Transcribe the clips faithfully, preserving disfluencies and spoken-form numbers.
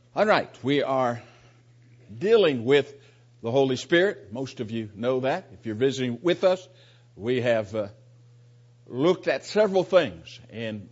All right, we are dealing with the Holy Spirit. Most of you know that. If you're visiting with us, we have uh, looked at several things in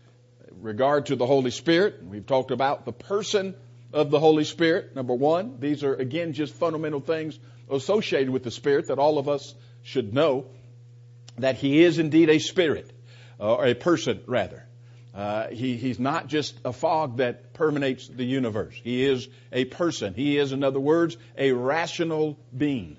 regard to the Holy Spirit. We've talked about the person of the Holy Spirit, number one. These are, again, just fundamental things associated with the Spirit that all of us should know, that He is indeed a spirit, or a person, rather. Uh, he, he's not just a fog that permeates the universe. He is a person. He is, in other words, a rational being.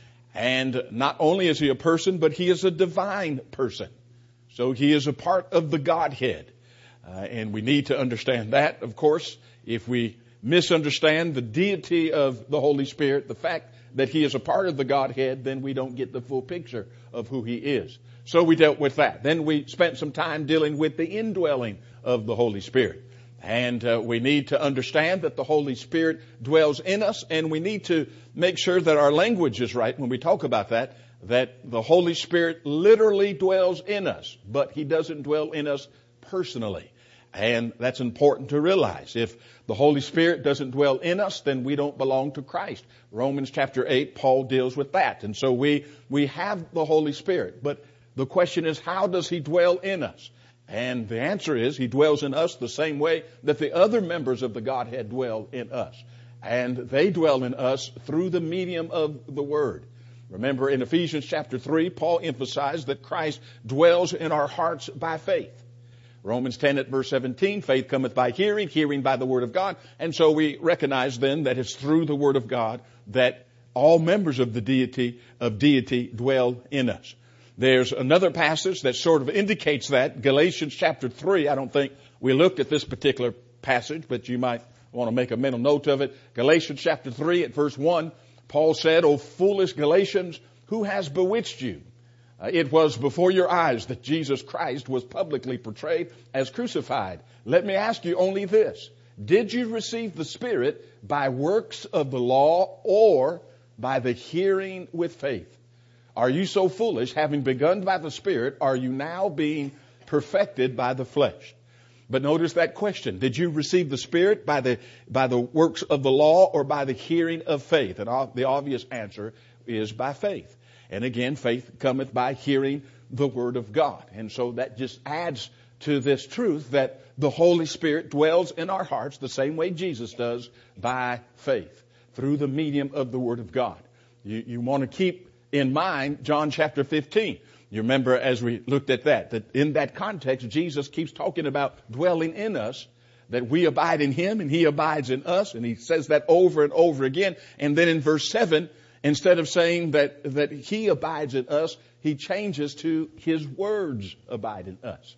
And not only is He a person, but He is a divine person. So He is a part of the Godhead. Uh, and we need to understand that, of course. If we misunderstand the deity of the Holy Spirit, the fact that He is a part of the Godhead, then we don't get the full picture of who He is. So we dealt with that. Then we spent some time dealing with the indwelling of the Holy Spirit. And uh, we need to understand that the Holy Spirit dwells in us, and we need to make sure that our language is right when we talk about that, that the Holy Spirit literally dwells in us, but He doesn't dwell in us personally. And that's important to realize. If the Holy Spirit doesn't dwell in us, then we don't belong to Christ. Romans chapter eight, Paul deals with that. And so we, we have the Holy Spirit, but the question is, how does He dwell in us? And the answer is, He dwells in us the same way that the other members of the Godhead dwell in us. And they dwell in us through the medium of the Word. Remember, in Ephesians chapter three, Paul emphasized that Christ dwells in our hearts by faith. Romans ten at verse seventeen, faith cometh by hearing, hearing by the Word of God. And so we recognize then that it's through the Word of God that all members of the deity, of deity dwell in us. There's another passage that sort of indicates that, Galatians chapter three. I don't think we looked at this particular passage, but you might want to make a mental note of it. Galatians chapter three at verse one, Paul said, O foolish Galatians, who has bewitched you? Uh, it was before your eyes that Jesus Christ was publicly portrayed as crucified. Let me ask you only this. Did you receive the Spirit by works of the law or by the hearing with faith? Are you so foolish, having begun by the Spirit, are you now being perfected by the flesh? But notice that question. Did you receive the Spirit by the, by the works of the law or by the hearing of faith? And the obvious answer is by faith. And again, faith cometh by hearing the Word of God. And so that just adds to this truth that the Holy Spirit dwells in our hearts the same way Jesus does, by faith, through the medium of the Word of God. You, you want to keep in mind John chapter fifteen. You remember as we looked at that, that in that context, Jesus keeps talking about dwelling in us, that we abide in Him and He abides in us. And He says that over and over again. And then in verse seven, instead of saying that, that He abides in us, He changes to His words abide in us.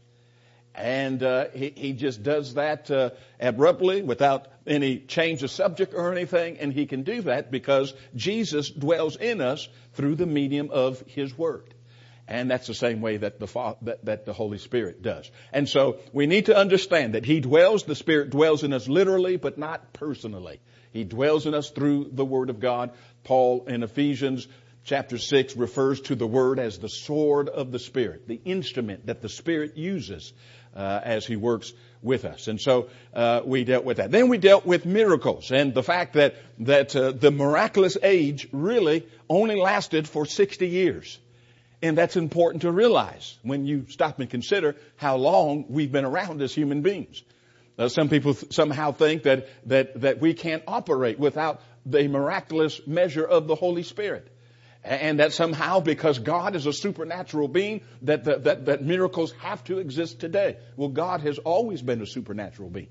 And uh, he, he just does that uh, abruptly without any change of subject or anything. And He can do that because Jesus dwells in us through the medium of His Word. And that's the same way that the, that, that the Holy Spirit does. And so we need to understand that He dwells, the Spirit dwells in us literally, but not personally. He dwells in us through the Word of God. Paul in Ephesians chapter six refers to the Word as the sword of the Spirit, the instrument that the Spirit uses uh, as He works with us. And so uh, we dealt with that. Then we dealt with miracles and the fact that, that uh, the miraculous age really only lasted for sixty years. And that's important to realize when you stop and consider how long we've been around as human beings. Uh, some people th- somehow think that, that, that we can't operate without the miraculous measure of the Holy Spirit. And that somehow, because God is a supernatural being, that, that, that, that miracles have to exist today. Well, God has always been a supernatural being.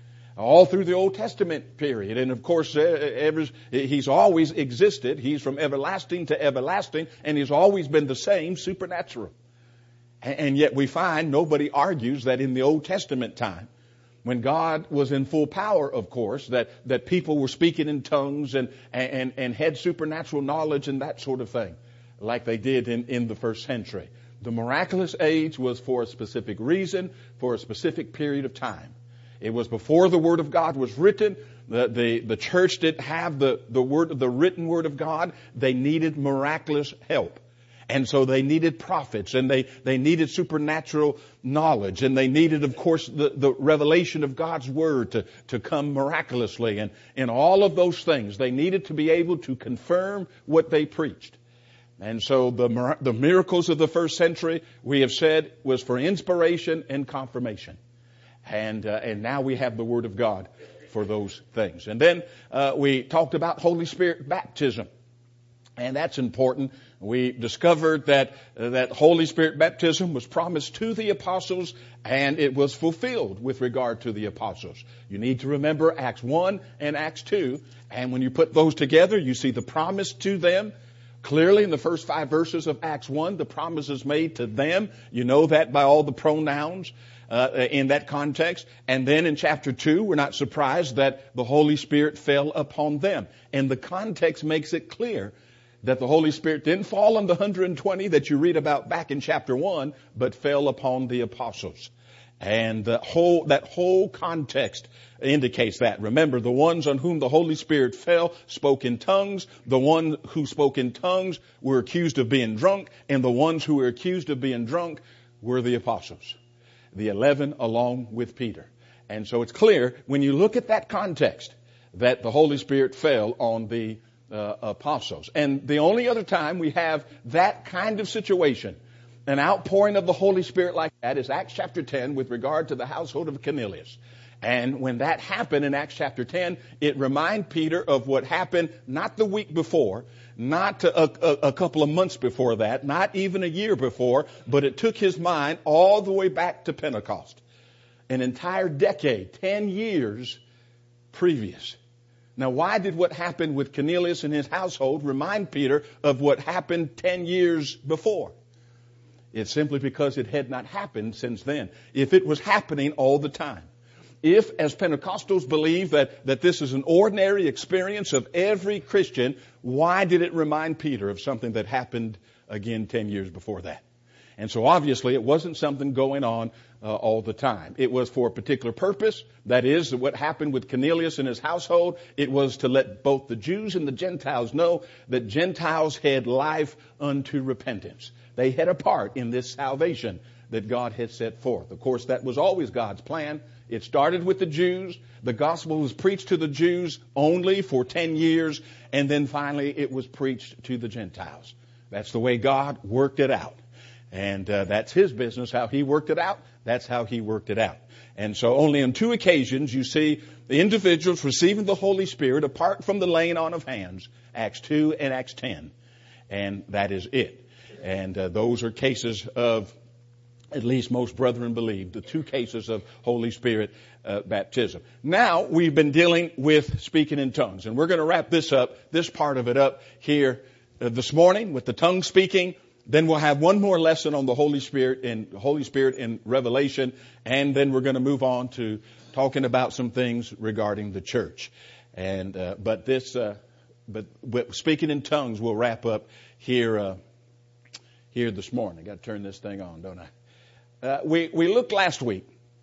All through the Old Testament period. And of course, ever, He's always existed. He's from everlasting to everlasting. And He's always been the same, supernatural. And yet we find nobody argues that in the Old Testament time, when God was in full power, of course, that, that people were speaking in tongues and, and, and had supernatural knowledge and that sort of thing, like they did in, in the first century. The miraculous age was for a specific reason, for a specific period of time. It was before the Word of God was written. The, the, the church didn't have the, the word, the written Word of God. They needed miraculous help. And so they needed prophets, and they, they needed supernatural knowledge, and they needed, of course, the, the revelation of God's Word to, to come miraculously. And in all of those things, they needed to be able to confirm what they preached. And so the, the miracles of the first century, we have said, was for inspiration and confirmation. And, uh, and now we have the Word of God for those things. And then uh, we talked about Holy Spirit baptism. And that's important. We discovered that uh, that Holy Spirit baptism was promised to the apostles, and it was fulfilled with regard to the apostles. You need to remember Acts one and Acts two. And when you put those together, you see the promise to them. Clearly in the first five verses of Acts one, the promise is made to them. You know that by all the pronouns uh, in that context. And then in chapter two, we're not surprised that the Holy Spirit fell upon them. And the context makes it clear that the Holy Spirit didn't fall on the one hundred twenty that you read about back in chapter one, but fell upon the apostles. And the whole, that whole context indicates that. Remember, the ones on whom the Holy Spirit fell spoke in tongues. The ones who spoke in tongues were accused of being drunk, and the ones who were accused of being drunk were the apostles, the eleven along with Peter. And so it's clear when you look at that context that the Holy Spirit fell on the Uh, apostles. And the only other time we have that kind of situation, an outpouring of the Holy Spirit like that, is Acts chapter ten with regard to the household of Cornelius. And when that happened in Acts chapter ten, it reminded Peter of what happened not the week before, not a, a, a couple of months before that, not even a year before, but it took his mind all the way back to Pentecost. An entire decade, ten years previous. Now, why did what happened with Cornelius and his household remind Peter of what happened ten years before? It's simply because it had not happened since then. If it was happening all the time, if, as Pentecostals believe that, that this is an ordinary experience of every Christian, why did it remind Peter of something that happened again ten years before that? And so obviously it wasn't something going on uh, all the time. It was for a particular purpose. That is, what happened with Cornelius and his household, it was to let both the Jews and the Gentiles know that Gentiles had life unto repentance. They had a part in this salvation that God had set forth. Of course, that was always God's plan. It started with the Jews. The gospel was preached to the Jews only for ten years, and then finally it was preached to the Gentiles. That's the way God worked it out. And uh, that's his business, how he worked it out. That's how he worked it out. And so only on two occasions you see the individuals receiving the Holy Spirit apart from the laying on of hands, Acts two and Acts ten. And that is it. And uh, those are cases of, at least most brethren believe, the two cases of Holy Spirit uh, baptism. Now we've been dealing with speaking in tongues. And we're going to wrap this up, this part of it up here uh, this morning with the tongue speaking. Then we'll have one more lesson on the Holy Spirit and Holy Spirit in Revelation, and then we're going to move on to talking about some things regarding the church. And uh, but this, uh, but, but speaking in tongues, we'll wrap up here uh, here this morning. I got to turn this thing on, don't I? Uh, we we looked last week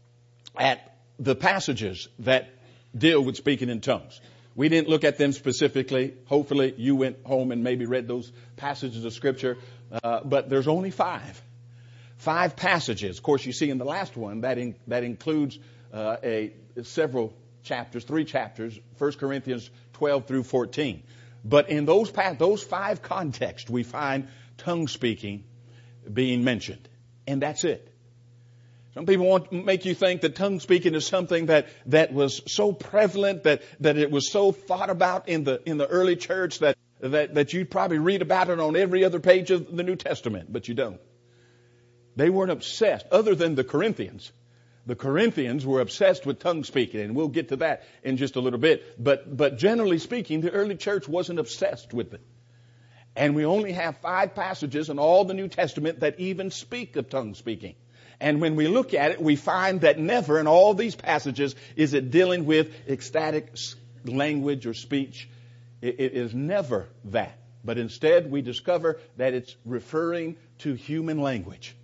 at the passages that deal with speaking in tongues. We didn't look at them specifically. Hopefully you went home and maybe read those passages of Scripture. Uh, but there's only five. Five passages. Of course, you see in the last one, that in, that includes uh, a several chapters, three chapters, First Corinthians twelve through fourteen. But in those those five contexts, we find tongue speaking being mentioned. And that's it. Some people want to make you think that tongue speaking is something that, that was so prevalent, that, that it was so thought about in the in the early church that, that, that you'd probably read about it on every other page of the New Testament, but you don't. They weren't obsessed, other than the Corinthians. The Corinthians were obsessed with tongue speaking, and we'll get to that in just a little bit. But but generally speaking, the early church wasn't obsessed with it. And we only have five passages in all the New Testament that even speak of tongue speaking. And when we look at it, we find that never in all these passages is it dealing with ecstatic language or speech. It, it is never that. But instead, we discover that it's referring to human language.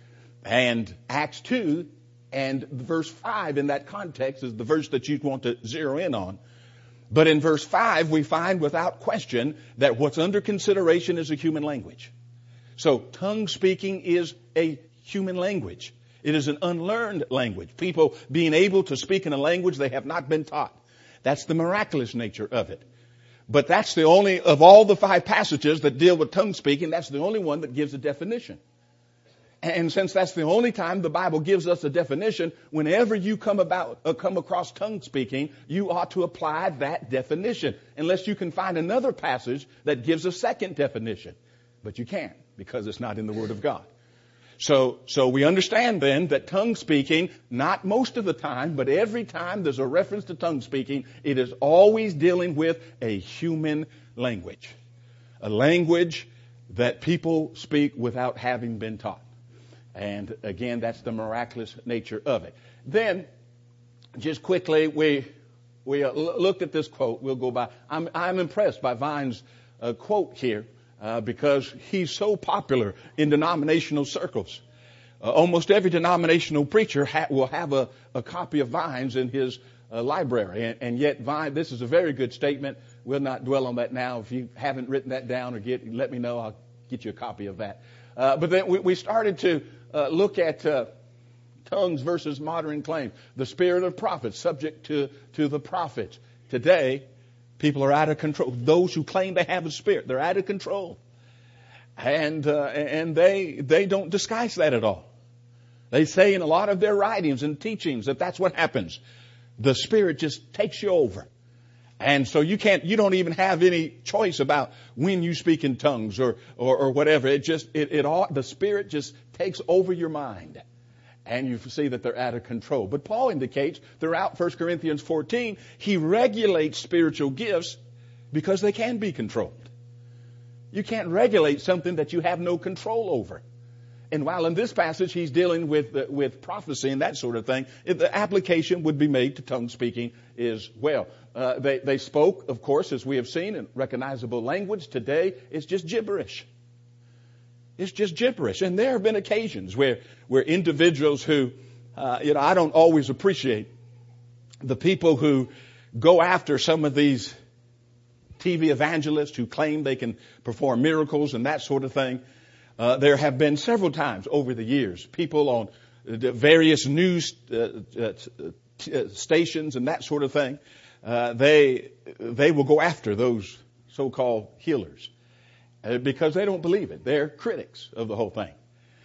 And Acts two and verse five in that context is the verse that you'd want to zero in on. But in verse five, we find without question that what's under consideration is a human language. So tongue speaking is a human language. It is an unlearned language. People being able to speak in a language they have not been taught. That's the miraculous nature of it. But that's the only, of all the five passages that deal with tongue speaking, that's the only one that gives a definition. And since that's the only time the Bible gives us a definition, whenever you come about, uh, come across tongue speaking, you ought to apply that definition. Unless you can find another passage that gives a second definition. But you can't, because it's not in the Word of God. So, so we understand then that tongue speaking, not most of the time, but every time there's a reference to tongue speaking, it is always dealing with a human language. A language that people speak without having been taught. And again, that's the miraculous nature of it. Then, just quickly, we we uh, looked at this quote. We'll go by. I'm I'm impressed by Vine's uh, quote here uh, because he's so popular in denominational circles. Uh, almost every denominational preacher ha- will have a, a copy of Vine's in his uh, library, and, and yet Vine. This is a very good statement. We'll not dwell on that now. If you haven't written that down or get, let me know. I'll get you a copy of that. Uh, but then we, we started to uh, look at uh, tongues versus modern claim. The spirit of prophets subject to, to the prophets. Today, people are out of control. Those who claim they have a spirit, they're out of control. And uh, and they they don't disguise that at all. They say in a lot of their writings and teachings that that's what happens. The spirit just takes you over. And so you can't, you don't even have any choice about when you speak in tongues or, or, or whatever. It just, it, it all, the Spirit just takes over your mind. And you see that they're out of control. But Paul indicates throughout First Corinthians fourteen, he regulates spiritual gifts because they can be controlled. You can't regulate something that you have no control over. And while in this passage he's dealing with uh, with prophecy and that sort of thing, it, the application would be made to tongue speaking as well. Uh, they, they spoke, of course, as we have seen, in recognizable language. Today, it's just gibberish. It's just gibberish. And there have been occasions where, where individuals who, uh, you know, I don't always appreciate the people who go after some of these T V evangelists who claim they can perform miracles and that sort of thing. Uh, there have been several times over the years, people on the various news uh, uh, t- uh, stations and that sort of thing, uh, they they will go after those so-called healers uh, because they don't believe it. They're critics of the whole thing.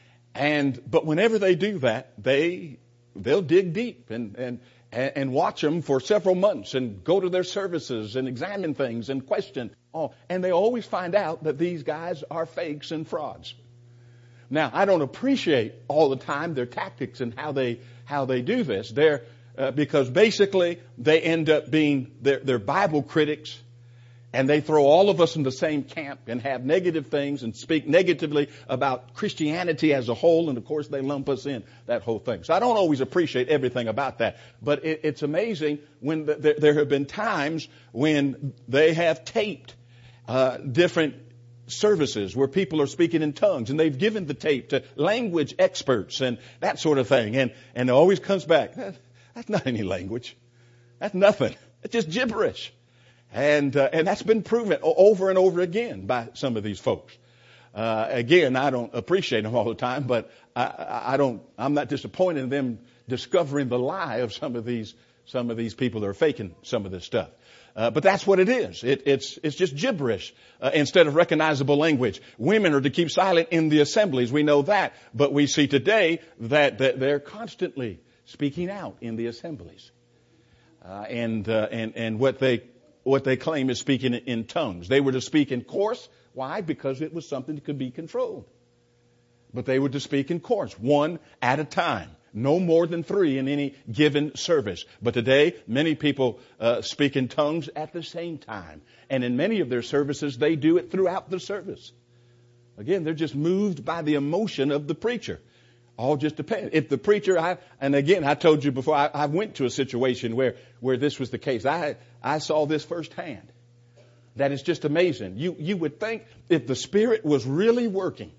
And but whenever they do that, they they'll dig deep and and and watch them for several months and go to their services and examine things and question. Oh, and they always find out that these guys are fakes and frauds. Now, I don't appreciate all the time their tactics and how they how they do this. They're uh, because basically they end up being they're, they're Bible critics, and they throw all of us in the same camp and have negative things and speak negatively about Christianity as a whole. And of course, they lump us in that whole thing. So I don't always appreciate everything about that. But it, it's amazing when the, there, there have been times when they have taped uh, different services where people are speaking in tongues, and they've given the tape to language experts and that sort of thing. And, and it always comes back, that's not any language. That's nothing. It's just gibberish. And uh, and that's been proven over and over again by some of these folks. Uh, again, I don't appreciate them all the time, but I, I don't. I'm not disappointed in them discovering the lie of some of these some of these people that are faking some of this stuff. Uh, but that's what it is. It, it's it's just gibberish uh, instead of recognizable language. Women are to keep silent in the assemblies. We know that, but we see today that, that they're constantly speaking out in the assemblies, uh, and uh, and and what they. What they claim is speaking in tongues. They were to speak in course. Why? Because it was something that could be controlled. But they were to speak in course, one at a time. No more than three in any given service. But today, many people uh, speak in tongues at the same time. And in many of their services, they do it throughout the service. Again, they're just moved by the emotion of the preacher. All just depends. If the preacher, I, and again, I told you before, I, I went to a situation where, where this was the case. I, I saw this firsthand. That is just amazing. You, you would think if the Spirit was really working,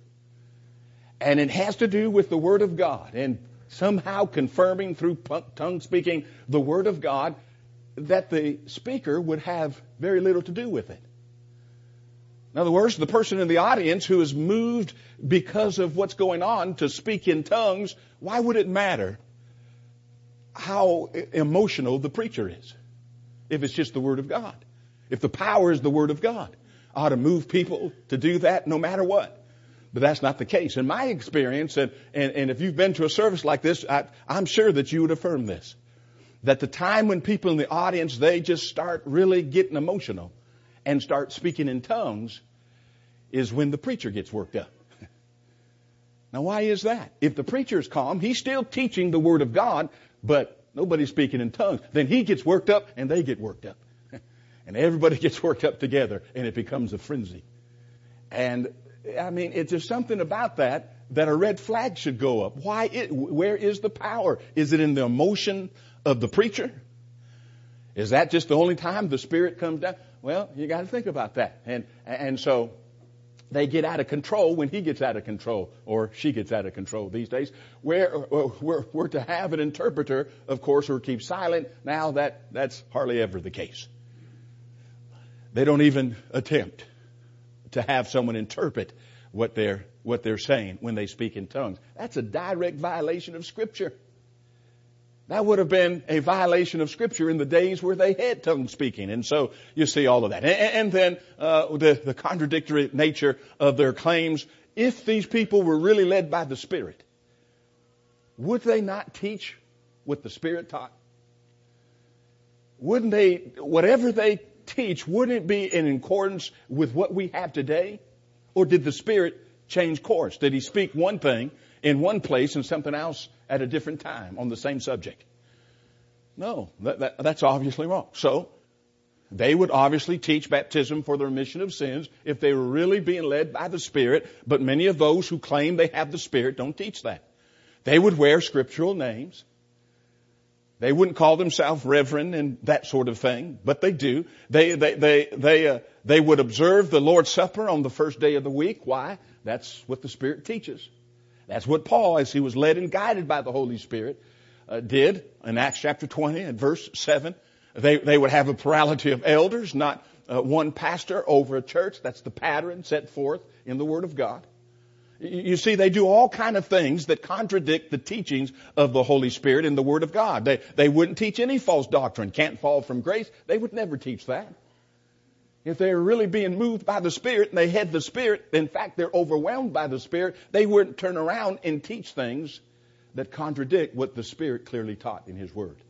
and it has to do with the Word of God, and somehow confirming through tongue speaking the Word of God, that the speaker would have very little to do with it. In other words, the person in the audience who is moved because of what's going on to speak in tongues, why would it matter how emotional the preacher is if it's just the Word of God? If the power is the Word of God, ought to move people to do that no matter what. But that's not the case. In my experience, and, and, and if you've been to a service like this, I, I'm sure that you would affirm this, that the time when people in the audience, they just start really getting emotional and start speaking in tongues is when the preacher gets worked up. Now, why is that? If the preacher is calm, he's still teaching the Word of God, but nobody's speaking in tongues. Then he gets worked up and they get worked up. And everybody gets worked up together and it becomes a frenzy. And I mean, it's just something about that that a red flag should go up. Why? It, where is the power? Is it in the emotion of the preacher? Is that just the only time the Spirit comes down? Well, you got to think about that. And and so they get out of control when he gets out of control or she gets out of control these days. Where we're, we're to have an interpreter, of course, or keep silent. Now that that's hardly ever the case. They don't even attempt to have someone interpret what they're what they're saying when they speak in tongues. That's a direct violation of Scripture. That would have been a violation of Scripture in the days where they had tongue speaking. And so you see all of that. And, and then uh, the, the contradictory nature of their claims. If these people were really led by the Spirit, would they not teach what the Spirit taught? Wouldn't they, whatever they teach, wouldn't it be in accordance with what we have today? Or did the Spirit change course? Did he speak one thing in one place and something else at a different time on the same subject? No, that, that, that's obviously wrong. So they would obviously teach baptism for the remission of sins if they were really being led by the Spirit. But many of those who claim they have the Spirit don't teach that. They would wear scriptural names. They wouldn't call themselves reverend and that sort of thing, but they do. They they they they uh, they would observe the Lord's Supper on the first day of the week. Why? That's what the Spirit teaches. That's what Paul, as he was led and guided by the Holy Spirit, uh, did in Acts chapter twenty and verse seven. They they would have a plurality of elders, not uh, one pastor over a church. That's the pattern set forth in the Word of God. You see, they do all kind of things that contradict the teachings of the Holy Spirit in the Word of God. They, they wouldn't teach any false doctrine. Can't fall from grace. They would never teach that. If they're really being moved by the Spirit and they had the Spirit, in fact, they're overwhelmed by the Spirit, they wouldn't turn around and teach things that contradict what the Spirit clearly taught in His Word.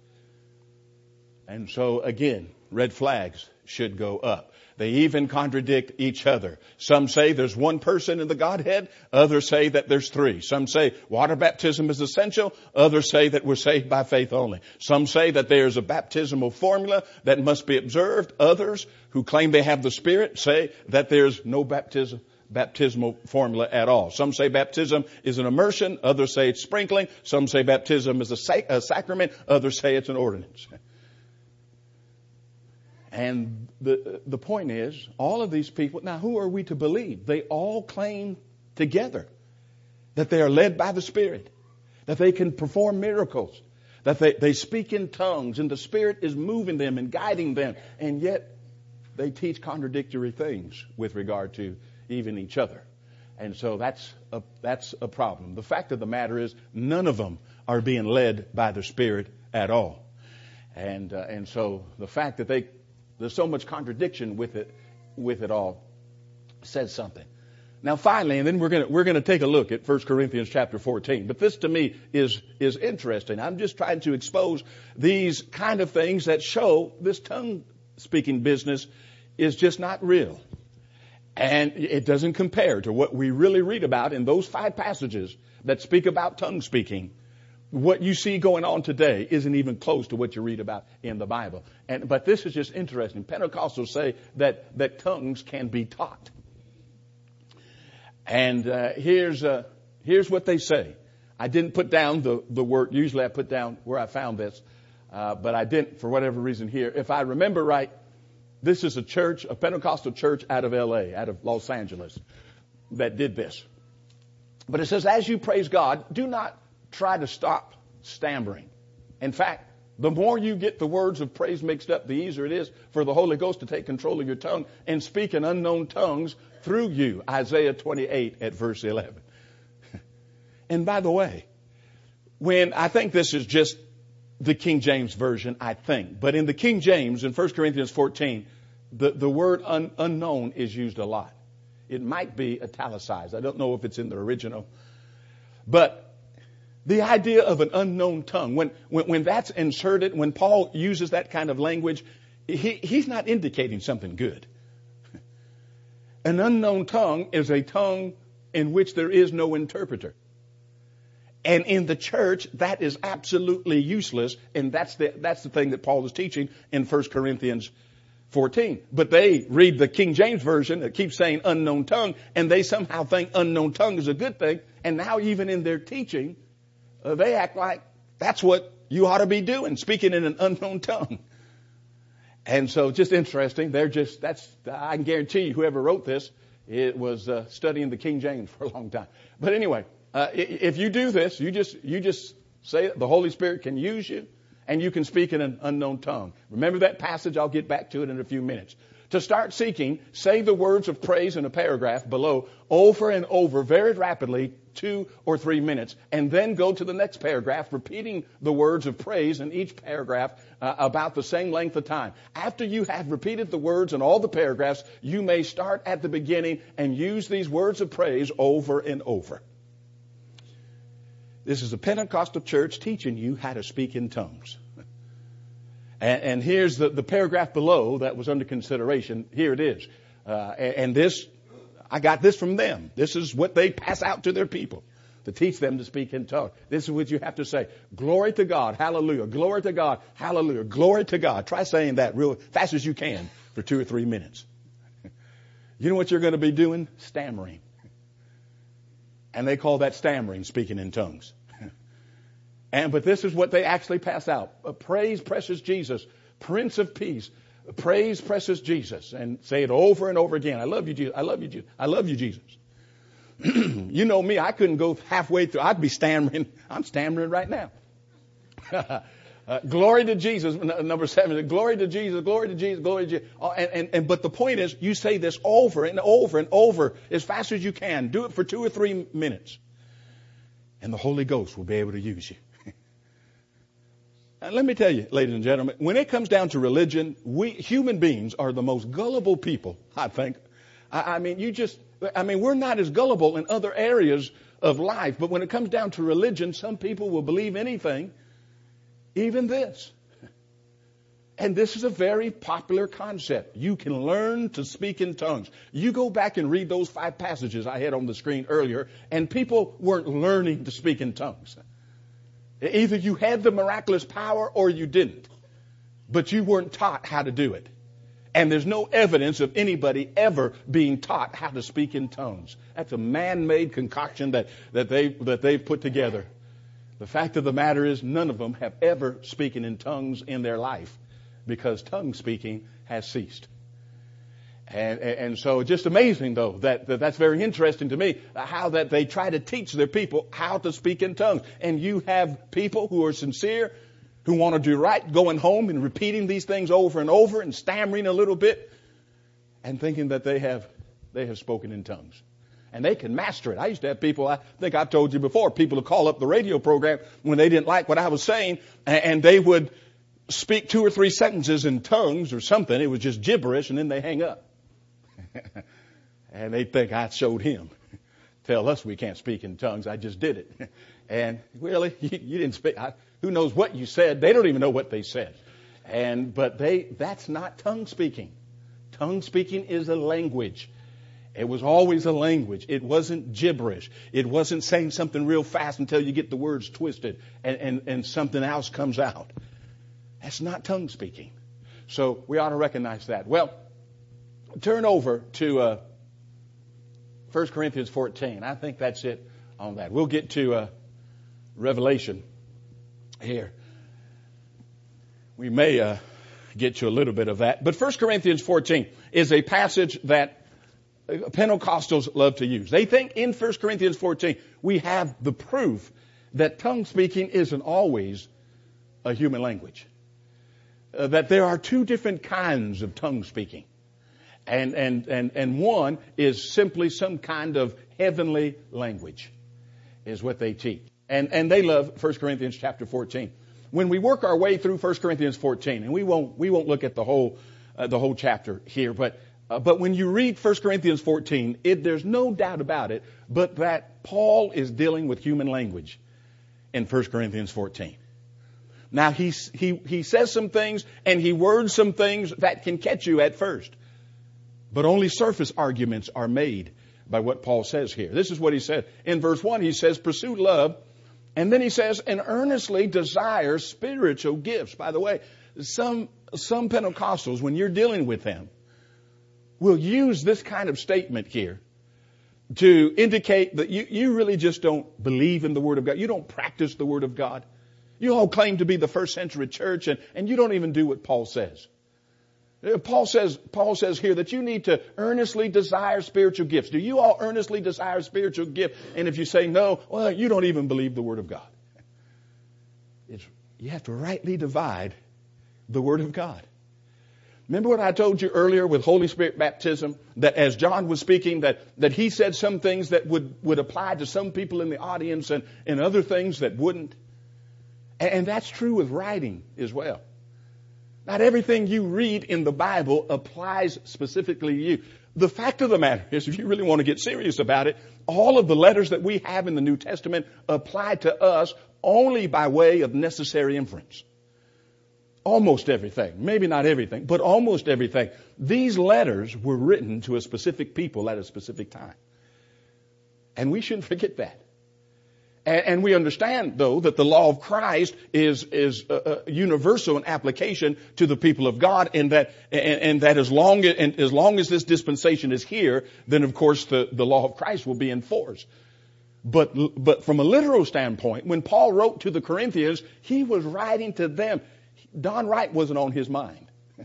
And so, again, red flags should go up. They even contradict each other. Some say there's one person in the Godhead. Others say that there's three. Some say water baptism is essential. Others say that we're saved by faith only. Some say that there's a baptismal formula that must be observed. Others who claim they have the Spirit say that there's no baptism, baptismal formula at all. Some say baptism is an immersion. Others say it's sprinkling. Some say baptism is a, sac- a sacrament. Others say it's an ordinance. And the the point is, all of these people, now who are we to believe? They all claim together that they are led by the Spirit, that they can perform miracles, that they, they speak in tongues, and the Spirit is moving them and guiding them. And yet they teach contradictory things with regard to even each other. And so that's a, that's a problem. The fact of the matter is, none of them are being led by the Spirit at all. And uh, and so the fact that they there's so much contradiction with it, with it all, says something. Now, finally, and then we're going to we're going to take a look at First Corinthians chapter fourteen. But this, to me, is is interesting. I'm just trying to expose these kind of things that show this tongue speaking business is just not real, and it doesn't compare to what we really read about in those five passages that speak about tongue speaking. What you see going on today isn't even close to what you read about in the Bible. And but this is just interesting. Pentecostals say that that tongues can be taught. And uh, here's uh, here's what they say. I didn't put down the the word. Usually I put down where I found this, uh, but I didn't for whatever reason here. If I remember right, this is a church, a Pentecostal church out of L A, out of Los Angeles, that did this. But it says, as you praise God, do not try to stop stammering. In fact, The more you get the words of praise mixed up, the easier it is for the Holy Ghost to take control of your tongue and speak in unknown tongues through you. Isaiah twenty-eight at verse eleven. And by the way, when I think this is just the King James Version, I think. But in the King James, in First Corinthians fourteen, the, the word un, unknown is used a lot. It might be italicized. I don't know if it's in the original. But the idea of an unknown tongue, when, when, when that's inserted, when Paul uses that kind of language, he, he's not indicating something good. An unknown tongue is a tongue in which there is no interpreter. And in the church, that is absolutely useless. And that's the, that's the thing that Paul is teaching in First Corinthians fourteen. But they read the King James Version that keeps saying unknown tongue, and they somehow think unknown tongue is a good thing. And now even in their teaching, Uh, they act like that's what you ought to be doing, speaking in an unknown tongue. And so just interesting. They're just, that's, I can guarantee you whoever wrote this, it was uh, studying the King James for a long time. But anyway, uh, if you do this, you just, you just say it. The Holy Spirit can use you and you can speak in an unknown tongue. Remember that passage? I'll get back to it in a few minutes. To start seeking, say the words of praise in a paragraph below over and over very rapidly, two or three minutes, and then go to the next paragraph, repeating the words of praise in each paragraph uh, about the same length of time. After you have repeated the words in all the paragraphs, you may start at the beginning and use these words of praise over and over. This is a Pentecostal church teaching you how to speak in tongues. And, and here's the, the paragraph below that was under consideration. Here it is. Uh, and, and this, I got this from them. This is what they pass out to their people to teach them to speak in tongues. This is what you have to say. Glory to God. Hallelujah. Glory to God. Hallelujah. Glory to God. Try saying that real fast as you can for two or three minutes. You know what you're going to be doing? Stammering. And they call that stammering, speaking in tongues. And, but this is what they actually pass out. Uh, praise precious Jesus, Prince of Peace. Praise precious Jesus. And say it over and over again. I love you, Jesus. I love you, Jesus. I love you, Jesus. You know me, I couldn't go halfway through. I'd be stammering. I'm stammering right now. uh, glory to Jesus. Number seven. Glory to Jesus. Glory to Jesus. Glory to Jesus. Oh, and, and, and, but the point is, you say this over and over and over as fast as you can. Do it for two or three minutes. And the Holy Ghost will be able to use you. And let me tell you, ladies and gentlemen, when it comes down to religion, we human beings are the most gullible people, I think. I, I mean, you just, I mean, we're not as gullible in other areas of life, but when it comes down to religion, some people will believe anything, even this. And this is a very popular concept. You can learn to speak in tongues. You go back and read those five passages I had on the screen earlier, and people weren't learning to speak in tongues. Either you had the miraculous power or you didn't. But you weren't taught how to do it. And there's no evidence of anybody ever being taught how to speak in tongues. That's a man-made concoction that, that, they, that they've put together. The fact of the matter is none of them have ever spoken in tongues in their life because tongue speaking has ceased. And, and so just amazing, though, that, that that's very interesting to me, how that they try to teach their people how to speak in tongues. And you have people who are sincere, who want to do right, going home and repeating these things over and over and stammering a little bit and thinking that they have they have spoken in tongues. And they can master it. I used to have people, I think I've told you before, people who call up the radio program when they didn't like what I was saying, and they would speak two or three sentences in tongues or something. It was just gibberish, and then they hang up. And they think I showed him. Tell us we can't speak in tongues. I just did it. And really, you, you didn't speak. I, who knows what you said? They don't even know what they said. And but they that's not tongue speaking. Tongue speaking is a language. It was always a language. It wasn't gibberish. It wasn't saying something real fast until you get the words twisted and, and, and something else comes out. That's not tongue speaking. So we ought to recognize that. Well, turn over to uh, First Corinthians fourteen. I think that's it on that. We'll get to uh, Revelation here. We may uh, get to a little bit of that. But First Corinthians fourteen is a passage that Pentecostals love to use. They think in First Corinthians fourteen we have the proof that tongue speaking isn't always a human language. Uh, that there are two different kinds of tongue speaking. And, and, and, and one is simply some kind of heavenly language is what they teach. And, and they love First Corinthians chapter fourteen. When we work our way through First Corinthians fourteen, and we won't, we won't look at the whole, uh, the whole chapter here, but, uh, but when you read First Corinthians fourteen, it, there's no doubt about it, but that Paul is dealing with human language in First Corinthians fourteen. Now he, he, he says some things and he words some things that can catch you at first. But only surface arguments are made by what Paul says here. This is what he said. In verse one, he says, pursue love. And then he says, and earnestly desire spiritual gifts. By the way, some, some Pentecostals, when you're dealing with them, will use this kind of statement here to indicate that you, you really just don't believe in the Word of God. You don't practice the Word of God. You all claim to be the first century church, and, and you don't even do what Paul says. Paul says, Paul says here that you need to earnestly desire spiritual gifts. Do you all earnestly desire spiritual gift? And if you say no, well, you don't even believe the Word of God. It's, you have to rightly divide the Word of God. Remember what I told you earlier with Holy Spirit baptism, that as John was speaking, that, that he said some things that would, would apply to some people in the audience and, and other things that wouldn't. And, and that's true with writing as well. Not everything you read in the Bible applies specifically to you. The fact of the matter is, if you really want to get serious about it, all of the letters that we have in the New Testament apply to us only by way of necessary inference. Almost everything. Maybe not everything, but almost everything. These letters were written to a specific people at a specific time. And we shouldn't forget that. And we understand, though, that the law of Christ is is uh, universal in application to the people of God, and that and, and that as long as and as long as this dispensation is here, then of course the, the law of Christ will be enforced. But but from a literal standpoint, when Paul wrote to the Corinthians, he was writing to them. Don Wright wasn't on his mind.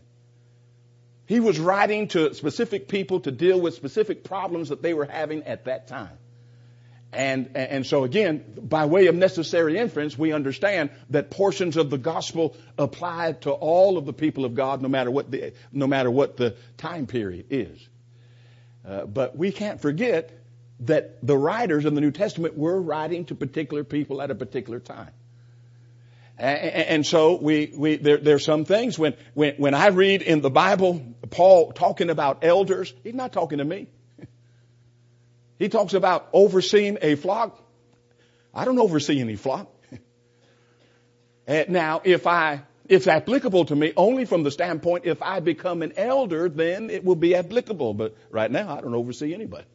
He was writing to specific people to deal with specific problems that they were having at that time. And, and so again, by way of necessary inference, we understand that portions of the gospel apply to all of the people of God, no matter what the, no matter what the time period is. Uh, but we can't forget that the writers in the New Testament were writing to particular people at a particular time. And, and so we, we, there, there are some things when, when, when I read in the Bible, Paul talking about elders, he's not talking to me. He talks about overseeing a flock. I don't oversee any flock. And now, if I, it's applicable to me only from the standpoint, if I become an elder, then it will be applicable. But right now, I don't oversee anybody.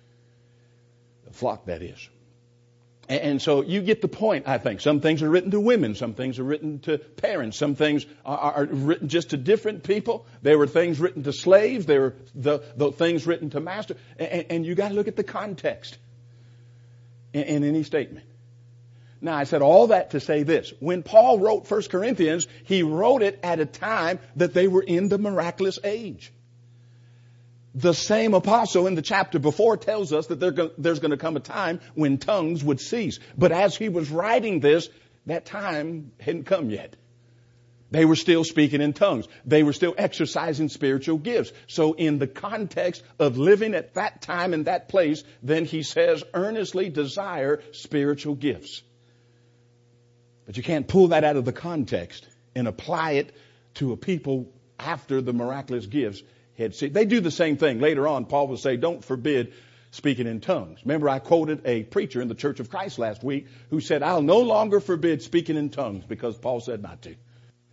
A flock, that is. And, and so you get the point, I think. Some things are written to women. Some things are written to parents. Some things are, are written just to different people. There were things written to slaves. There were the, the things written to master. And, and you got to look at the context in, in any statement. Now, I said all that to say this. When Paul wrote First Corinthians, he wrote it at a time that they were in the miraculous age. The same apostle in the chapter before tells us that there's going to come a time when tongues would cease. But as he was writing this, that time hadn't come yet. They were still speaking in tongues. They were still exercising spiritual gifts. So in the context of living at that time and that place, then he says, earnestly desire spiritual gifts. But you can't pull that out of the context and apply it to a people after the miraculous gifts had seen. They do the same thing. Later on, Paul will say, don't forbid speaking in tongues. Remember, I quoted a preacher in the Church of Christ last week who said, I'll no longer forbid speaking in tongues because Paul said not to.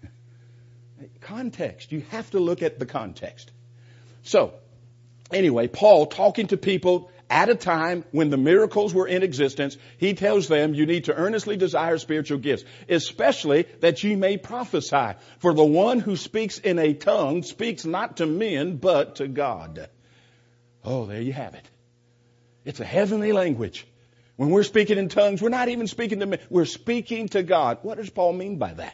Context. You have to look at the context. So, anyway, Paul talking to people at a time when the miracles were in existence, he tells them you need to earnestly desire spiritual gifts, especially that you may prophesy. For the one who speaks in a tongue speaks not to men, but to God. Oh, there you have it. It's a heavenly language. When we're speaking in tongues, we're not even speaking to men. We're speaking to God. What does Paul mean by that?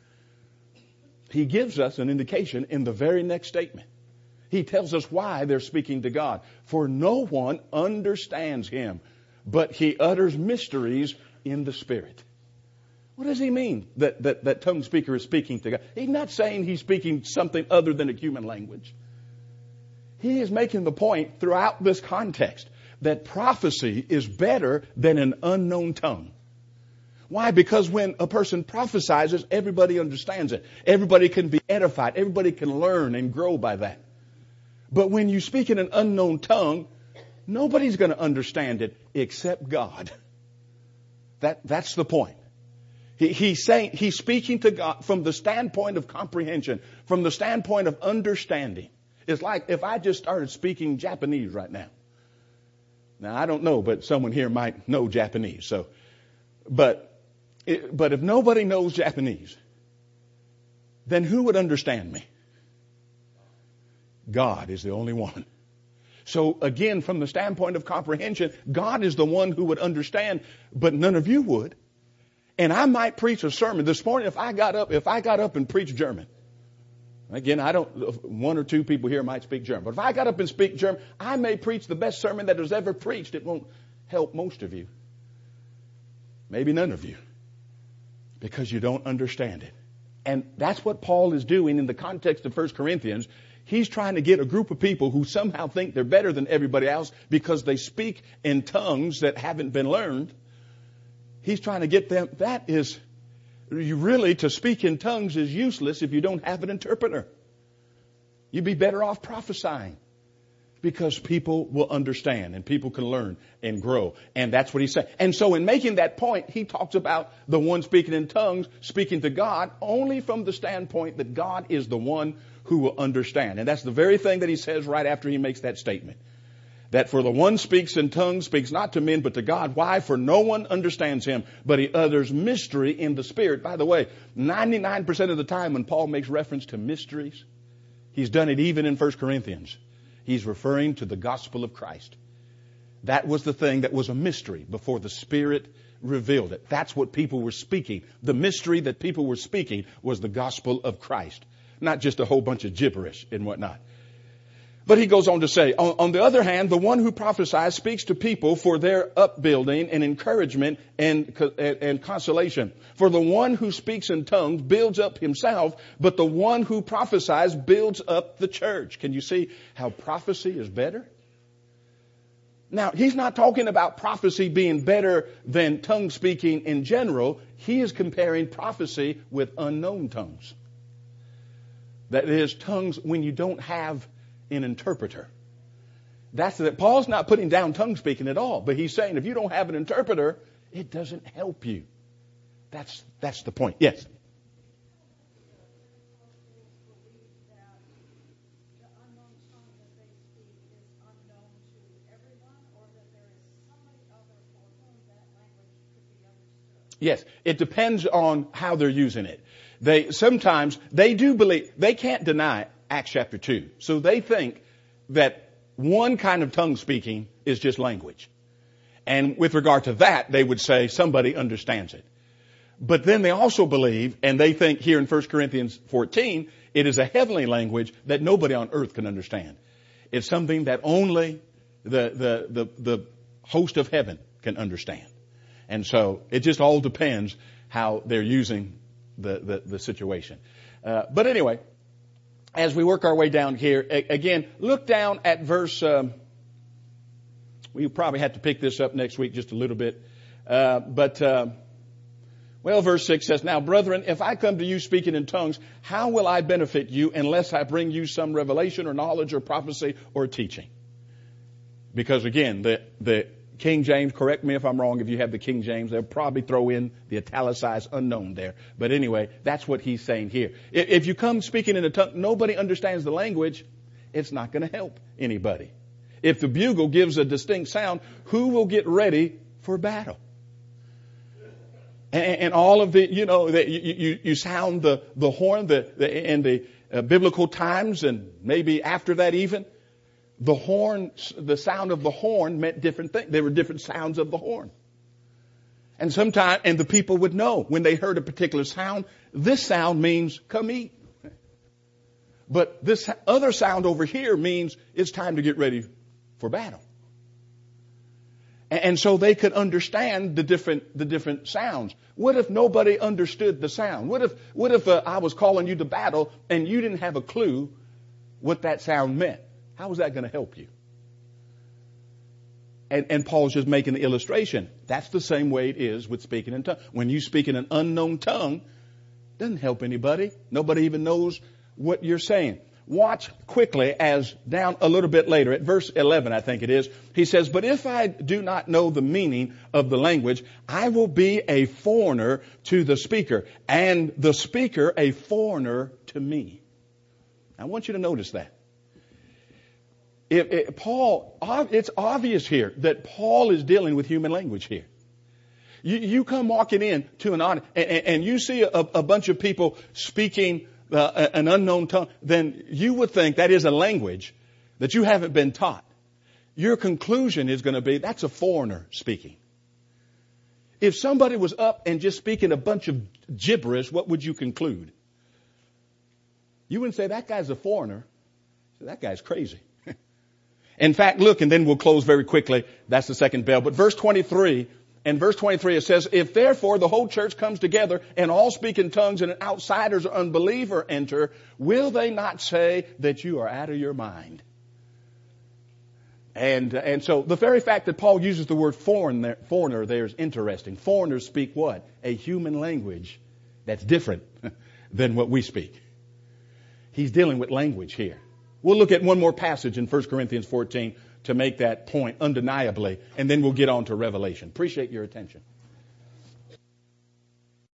He gives us an indication in the very next statement. He tells us why they're speaking to God. For no one understands him, but he utters mysteries in the Spirit. What does he mean that, that, that tongue speaker is speaking to God? He's not saying he's speaking something other than a human language. He is making the point throughout this context that prophecy is better than an unknown tongue. Why? Because when a person prophesies, everybody understands it. Everybody can be edified. Everybody can learn and grow by that. But when you speak in an unknown tongue, nobody's going to understand it except God. That, that's the point. He, he's saying, he's speaking to God from the standpoint of comprehension, from the standpoint of understanding. It's like if I just started speaking Japanese right now. Now, I don't know, but someone here might know Japanese. So, but, it, but if nobody knows Japanese, then who would understand me? God is the only one. So again, from the standpoint of comprehension, God is the one who would understand, but none of you would. And I might preach a sermon this morning if I got up, if I got up and preached German. Again, I don't, one or two people here might speak German, but if I got up and speak German, I may preach the best sermon that was ever preached. It won't help most of you. Maybe none of you. Because you don't understand it. And that's what Paul is doing in the context of First Corinthians. He's trying to get a group of people who somehow think they're better than everybody else because they speak in tongues that haven't been learned. He's trying to get them. That is, you really, to speak in tongues is useless if you don't have an interpreter. You'd be better off prophesying because people will understand and people can learn and grow. And that's what he's saying. And so in making that point, he talks about the one speaking in tongues, speaking to God only from the standpoint that God is the one who will understand. And that's the very thing that he says right after he makes that statement. That for the one speaks in tongues, speaks not to men, but to God. Why? For no one understands him, but he utters mystery in the Spirit. By the way, ninety-nine percent of the time when Paul makes reference to mysteries, he's done it even in First Corinthians. He's referring to the gospel of Christ. That was the thing that was a mystery before the Spirit revealed it. That's what people were speaking. The mystery that people were speaking was the gospel of Christ. Not just a whole bunch of gibberish and whatnot. But he goes on to say, on, on the other hand, the one who prophesies speaks to people for their upbuilding and encouragement and, and, and consolation. For the one who speaks in tongues builds up himself, but the one who prophesies builds up the church. Can you see how prophecy is better? Now, he's not talking about prophecy being better than tongue speaking in general. He is comparing prophecy with unknown tongues. That is, tongues when you don't have an interpreter. That's that. Paul's not putting down tongue speaking at all, but he's saying if you don't have an interpreter, it doesn't help you. That's that's the point. Yes. Yes, it depends on how they're using it. They sometimes they do believe, they can't deny Acts chapter two. So they think that one kind of tongue speaking is just language. And with regard to that, they would say somebody understands it. But then they also believe, and they think here in First Corinthians fourteen, it is a heavenly language that nobody on earth can understand. It's something that only the, the, the, the host of heaven can understand. And so it just all depends how they're using the, the, the situation. Uh, but anyway, as we work our way down here, a- again, look down at verse, um, we probably have to pick this up next week just a little bit. Uh, but, uh, well, verse six says, now, brethren, if I come to you speaking in tongues, how will I benefit you unless I bring you some revelation or knowledge or prophecy or teaching? Because again, the, the King James, correct me if I'm wrong, if you have the King James, they'll probably throw in the italicized unknown there. But anyway, that's what he's saying here. If you come speaking in a tongue, nobody understands the language, it's not going to help anybody. If the bugle gives a distinct sound, who will get ready for battle? And, and all of the, you know, the, you, you, you sound the, the horn the, the, in the uh, biblical times and maybe after that even. The horn, the sound of the horn meant different things. There were different sounds of the horn. And sometimes, and the people would know when they heard a particular sound, this sound means come eat. But this other sound over here means it's time to get ready for battle. And so they could understand the different, the different sounds. What if nobody understood the sound? What if, what if uh, I was calling you to battle and you didn't have a clue what that sound meant? How was that going to help you? And, and Paul's just making the illustration. That's the same way it is with speaking in tongues. When you speak in an unknown tongue, it doesn't help anybody. Nobody even knows what you're saying. Watch quickly as down a little bit later at verse eleven, I think it is. He says, but if I do not know the meaning of the language, I will be a foreigner to the speaker, and the speaker a foreigner to me. I want you to notice that. If, if Paul, it's obvious here that Paul is dealing with human language here. You, you come walking in to an audience and, and you see a, a bunch of people speaking Uh, an unknown tongue, then you would think that is a language that you haven't been taught. Your conclusion is going to be, that's a foreigner speaking. If somebody was up and just speaking a bunch of gibberish, what would you conclude? You wouldn't say, that guy's a foreigner. That guy's crazy. In fact, look, and then we'll close very quickly. That's the second bell. But verse twenty-three, in verse twenty-three, it says, if therefore the whole church comes together and all speak in tongues and an outsiders or unbeliever enter, will they not say that you are out of your mind? And, and so the very fact that Paul uses the word foreign there, foreigner there is interesting. Foreigners speak what? A human language that's different than what we speak. He's dealing with language here. We'll look at one more passage in First Corinthians fourteen to make that point undeniably, and then we'll get on to Revelation. Appreciate your attention.